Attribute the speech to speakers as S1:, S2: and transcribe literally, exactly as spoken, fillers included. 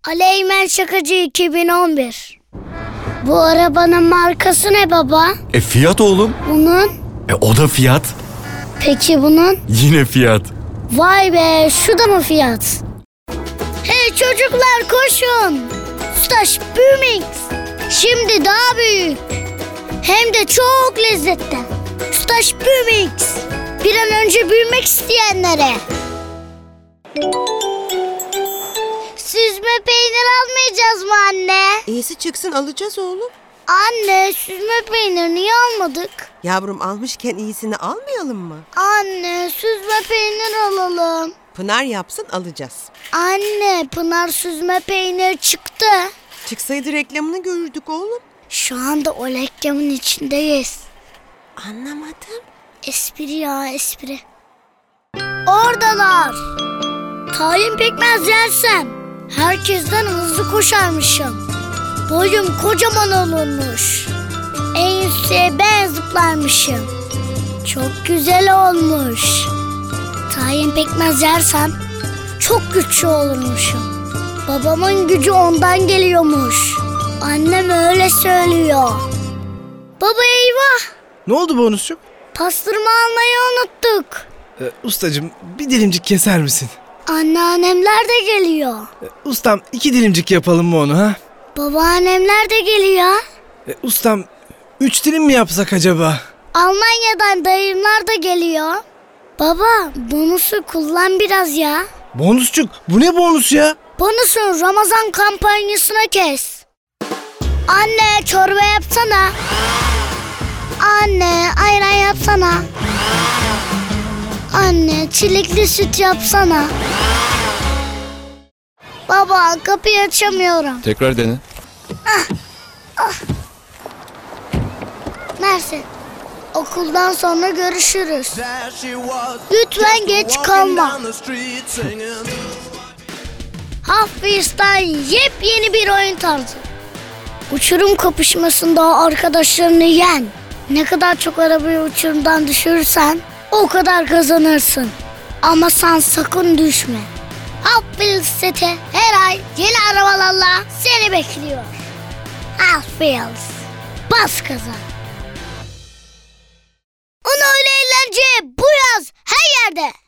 S1: Aleymen Şakacı iki bin on bir. Bu arabanın markası ne baba?
S2: E Fiat oğlum.
S1: Bunun?
S2: E o da Fiat.
S1: Peki bunun?
S2: Yine Fiat.
S1: Vay be, şu da mı Fiat? Hey çocuklar koşun. Staş Büyümix. Şimdi daha büyük. Hem de çok lezzetli. Staş Büyümix. Bir an önce büyümek isteyenlere. Süzme peynir almayacağız mı anne?
S3: İyisi çıksın, alacağız oğlum.
S1: Anne, süzme peynir niye almadık?
S3: Yavrum, almışken iyisini almayalım mı?
S1: Anne, süzme peynir alalım.
S3: Pınar yapsın, alacağız.
S1: Anne, Pınar süzme peynir çıktı.
S3: Çıksaydı reklamını görürdük oğlum.
S1: Şu anda o reklamın içindeyiz.
S3: Anlamadım.
S1: Espri ya, espri. Oradalar. Tayin pekmez yersem herkesten hızlı koşarmışım. Boyum kocaman olurmuş. En yükseğe ben zıplarmışım. Çok güzel olmuş. Tayin pekmez yersem çok güçlü olurmuşum. Babamın gücü ondan geliyormuş. Annem öyle söylüyor. Baba eyvah!
S4: Ne oldu bonusçuk?
S1: Pastırma almayı unuttuk.
S4: Ee, ustacığım bir dilimcik keser misin?
S1: Anneannemler de geliyor.
S4: Ee, ustam iki dilimcik yapalım mı onu ha?
S1: Babaannemler de geliyor.
S4: Ee, ustam üç dilim mi yapsak acaba?
S1: Almanya'dan dayımlar da geliyor. Baba, bonusu kullan biraz ya.
S4: Bonusçuk bu ne bonus ya?
S1: Bonusun Ramazan kampanyasına kes. Anne, çorba yapsana. Anne, ayran yapsana. Anne, çilekli süt yapsana. Baba, kapıyı açamıyorum.
S2: Tekrar dene.
S1: Mersin, okuldan sonra görüşürüz. Lütfen geç kalma. Hafiz'den yepyeni bir oyun tarzı. Uçurum kapışmasında arkadaşlarını yen. Ne kadar çok arabayı uçurumdan düşürürsen o kadar kazanırsın. Ama sen sakın düşme. Hafiz seti her ay yeni arabalarla seni bekliyor. Hafiz, bas gaza. Onu öyle eğlence bu yaz her yerde.